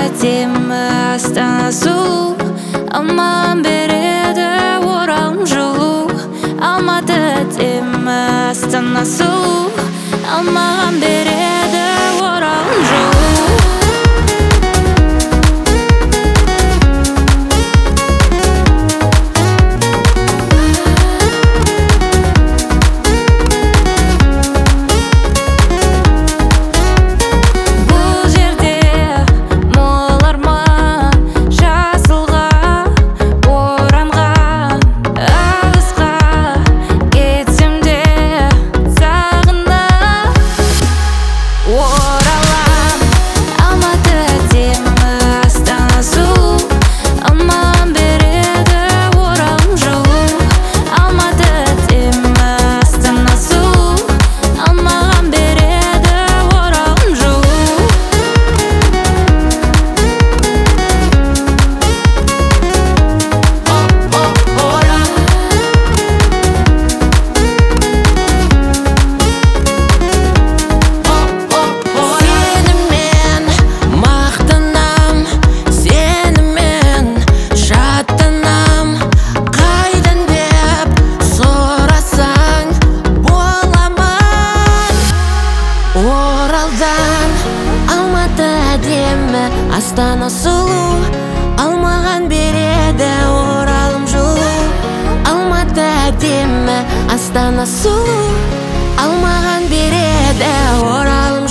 әдемі Астана сұлу, алмаған береді оралым жылу. Алматы әдемі Астана сұлу, алмаған береді оралым жылу. Алматы әдемі Астана сұлу, алмаған береді оралым жылу. Алматы әдемі Астана сұлу, алмаған береді оралым